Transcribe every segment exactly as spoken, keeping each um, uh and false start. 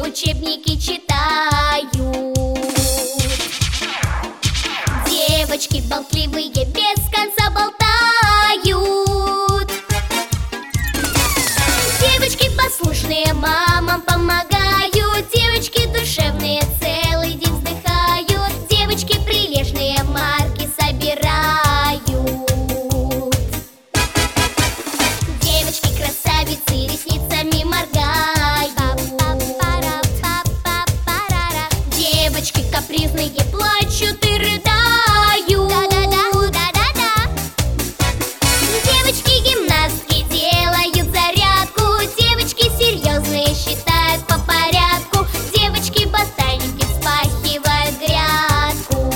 учебники читают. Девочки болтливые без конца болтают. Девочки послушные мамам помогают. Девочки душевные целый день вздыхают. Девочки прилежные марки собирают. Девочки красавицы ресницами моргают. Девочки капризные плачут и рыдают. Девочки гимнастки делают зарядку. Девочки серьезные считают по порядку. Девочки ботаники вспахивают грядку.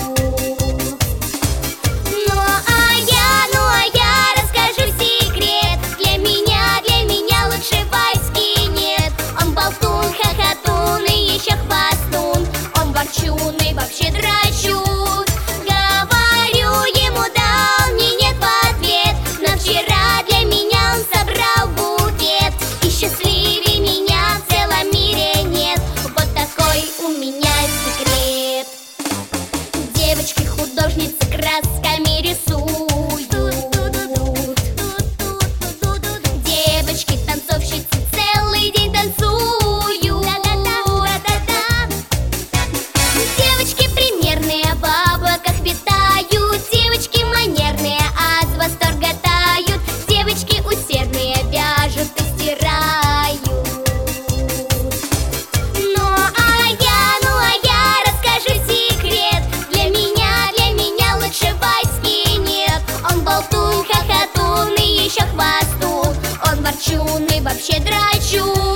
Ну а я, ну а я расскажу секрет. Для меня, для меня лучше Васьки нет. Он болтун, хохотун и еще хвастун. Он ворчун и вообще драчун. Говорю ему, да, он мне нет в ответ. Но вчера для меня он собрал букет. И счастливее меня в целом мире нет. Вот такой у меня секрет. Девочки художницы красками рисуют. Девочки танцовщицы целый день танцуют. Девочки примерные в облаках витают. Девочки манерные от восторга тают. Девочки усердные вяжут и стирают. Ну а я, ну а я расскажу секрет. Для меня, для меня лучше Васьки нет. Он болтун, хохотун и еще хвастун. Он ворчун и вообще драчун.